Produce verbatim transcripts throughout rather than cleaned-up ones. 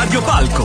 Radio Palco.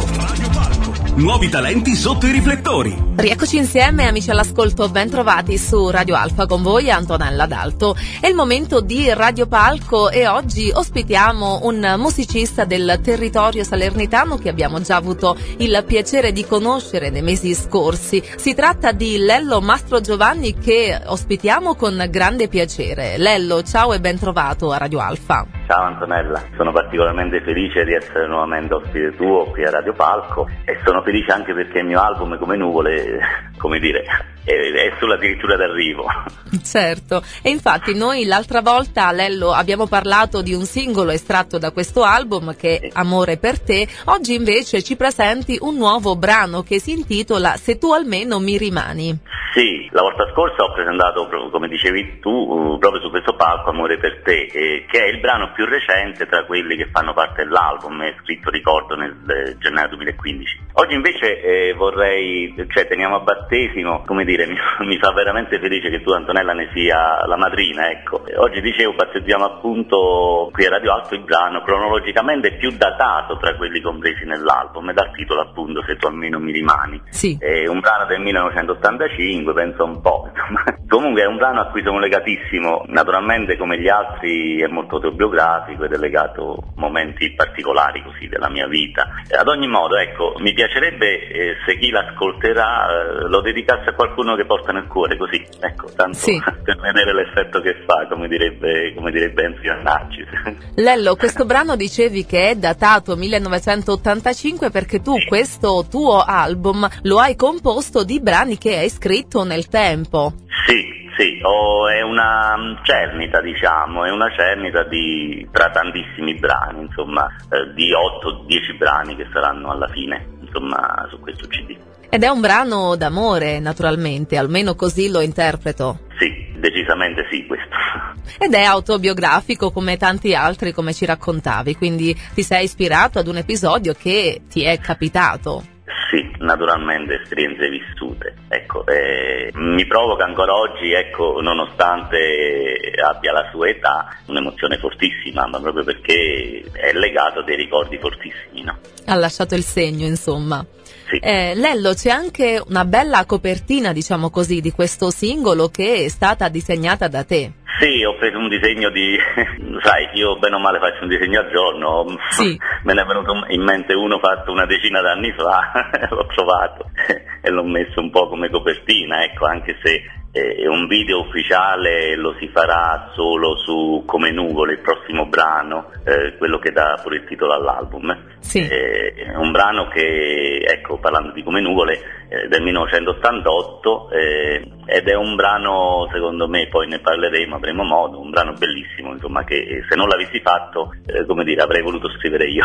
Nuovi talenti sotto i riflettori. Rieccoci insieme, amici all'ascolto, ben trovati su Radio Alfa, con voi Antonella Dalto. È il momento di Radio Palco e oggi ospitiamo un musicista del territorio salernitano che abbiamo già avuto il piacere di conoscere nei mesi scorsi. Si tratta di Lello Mastrogiovanni, che ospitiamo con grande piacere. Lello, ciao e ben trovato a Radio Alfa. Ciao Antonella, sono particolarmente felice di essere nuovamente ospite tuo qui a Radio Palco e sono felice anche perché il mio album Come Nuvole, come dire, è, è sulla dirittura d'arrivo. Certo, e infatti noi l'altra volta, Lello, abbiamo parlato di un singolo estratto da questo album che è Amore per te. Oggi invece ci presenti un nuovo brano che si intitola Se tu almeno mi rimani. Sì, la volta scorsa ho presentato, come dicevi tu, proprio su questo palco Amore per te, eh, che è il brano più recente tra quelli che fanno parte dell'album, è scritto, ricordo, nel eh, gennaio duemilaquindici. Oggi invece eh, vorrei, cioè teniamo a battesimo, come dire, mi, mi fa veramente felice che tu, Antonella, ne sia la madrina, ecco. Oggi, dicevo, battezziamo appunto qui a Radio Alto il brano cronologicamente più datato tra quelli compresi nell'album, e dal titolo appunto Se tu almeno mi rimani. Sì. È un brano del millenovecentottantacinque, penso un po', insomma. Comunque è un brano a cui sono legatissimo, naturalmente come gli altri è molto autobiografico ed è legato a momenti particolari così della mia vita. Ad ogni modo, ecco, mi piacerebbe eh, se chi l'ascolterà eh, lo dedicasse a qualcuno che porta nel cuore, così, ecco, tanto sì, per vedere l'effetto che fa, come direbbe, come direbbe Enzo Iannacci. Lello, questo brano dicevi che è datato millenovecentottantacinque perché tu, sì, questo tuo album lo hai composto di brani che hai scritto nel tempo. Sì. Sì, oh, è una cernita, diciamo, è una cernita di tra tantissimi brani, insomma, eh, di otto dieci brani che saranno alla fine, insomma, su questo C D. Ed è un brano d'amore, naturalmente, almeno così lo interpreto. Sì, decisamente sì, questo. Ed è autobiografico come tanti altri, come ci raccontavi, quindi ti sei ispirato ad un episodio che ti è capitato. Sì, naturalmente esperienze vissute, ecco, eh, mi provoca ancora oggi, ecco, nonostante abbia la sua età, un'emozione fortissima, ma proprio perché è legato a dei ricordi fortissimi, no? Ha lasciato il segno, insomma. Sì. Eh, Lello, c'è anche una bella copertina, diciamo così, di questo singolo che è stata disegnata da te. Sì, ho preso un disegno di, sai, io bene o male faccio un disegno al giorno, sì, me ne è venuto in mente uno fatto una decina d'anni fa, l'ho trovato e l'ho messo un po' come copertina, ecco, anche se è un video ufficiale, lo si farà solo su Come Nuvole, il prossimo brano, eh, quello che dà pure il titolo all'album. Sì. Eh, è un brano che, ecco, parlando di Come Nuvole, eh, del millenovecentottantotto, eh, ed è un brano, secondo me, poi ne parleremo, avremo modo, un brano bellissimo, insomma, che se non l'avessi fatto, eh, come dire, avrei voluto scrivere io.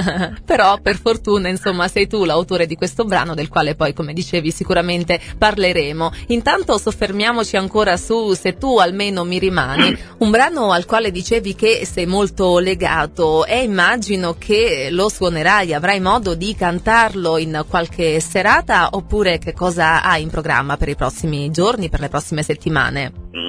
Però per fortuna, insomma, sei tu l'autore di questo brano, del quale poi, come dicevi, sicuramente parleremo. Intanto soffermiamoci ancora su Se tu almeno mi rimani, un brano al quale dicevi che sei molto legato, e immagino che lo suonerai, avrai modo di cantarlo in qualche serata, oppure che cosa hai in programma per i prossimi giorni, per le prossime settimane?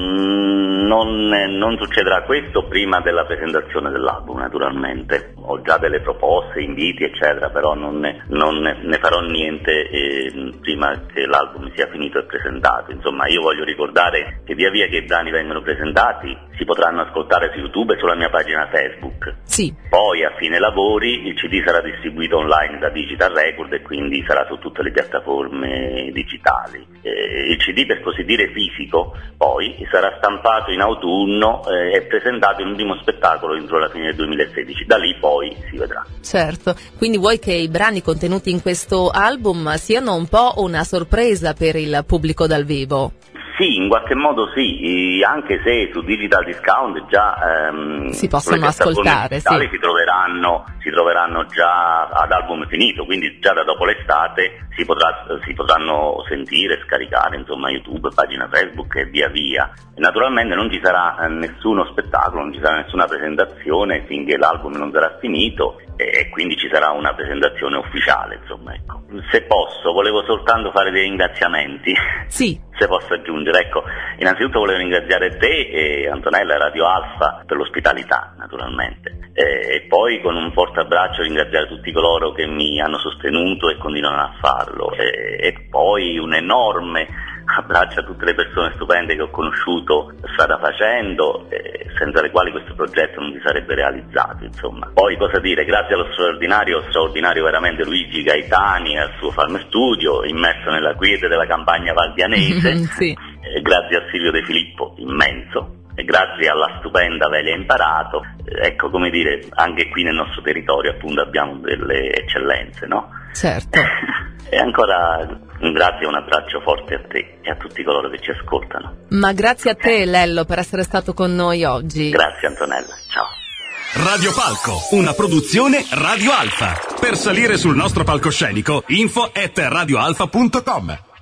Mm, non, non succederà questo prima della presentazione dell'album, naturalmente. Ho già delle proposte, inviti, eccetera, però non ne, non ne farò niente eh, prima che l'album sia finito e presentato. Insomma, io voglio ricordare che via via che i brani vengono presentati si potranno ascoltare su YouTube e sulla mia pagina Facebook. Sì. Poi a fine lavori il C D sarà distribuito online da Digital Record e quindi sarà su tutte le piattaforme digitali. Eh, il C D, per così dire fisico, poi sarà stampato in autunno eh, e presentato in un primo spettacolo entro la fine del duemilasedici. Da lì poi si vedrà. Certo, quindi vuoi che i brani contenuti in questo album siano un po' una sorpresa per il pubblico dal vivo? Sì, in qualche modo sì, anche se su Digital Discount già ehm, si possono ascoltare, sì, si troveranno, si troveranno già ad album finito, quindi già da dopo l'estate si, potrà, si potranno sentire, scaricare, insomma, YouTube, pagina Facebook e via via. E naturalmente non ci sarà eh, nessuno spettacolo, non ci sarà nessuna presentazione finché l'album non sarà finito, e quindi ci sarà una presentazione ufficiale, insomma, ecco. Se posso, volevo soltanto fare dei ringraziamenti. Sì. se posso aggiungere. Ecco, innanzitutto volevo ringraziare te e Antonella e Radio Alfa per l'ospitalità, naturalmente, e, e poi con un forte abbraccio ringraziare tutti coloro che mi hanno sostenuto e continuano a farlo, e, e poi un enorme abbraccio a tutte le persone stupende che ho conosciuto strada facendo, eh, senza le quali questo progetto non si sarebbe realizzato, insomma. Poi cosa dire, grazie allo straordinario, straordinario veramente Luigi Gaetani e al suo Farm Studio, immerso nella quiete della campagna valdianese, sì. eh, grazie a Silvio De Filippo, immenso, e grazie alla stupenda Velia Imparato, eh, ecco, come dire, anche qui nel nostro territorio appunto abbiamo delle eccellenze, no? Certo. E ancora un grazie e un abbraccio forte a te e a tutti coloro che ci ascoltano. Ma grazie a te, Lello, per essere stato con noi oggi. Grazie Antonella, ciao. Radio Palco, una produzione Radio Alfa. Per salire sul nostro palcoscenico, info at radioalfa punto com.